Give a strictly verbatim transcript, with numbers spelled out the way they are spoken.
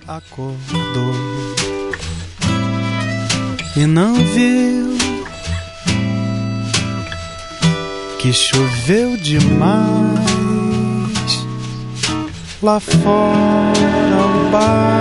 acordou e não viu que choveu demais lá fora o bar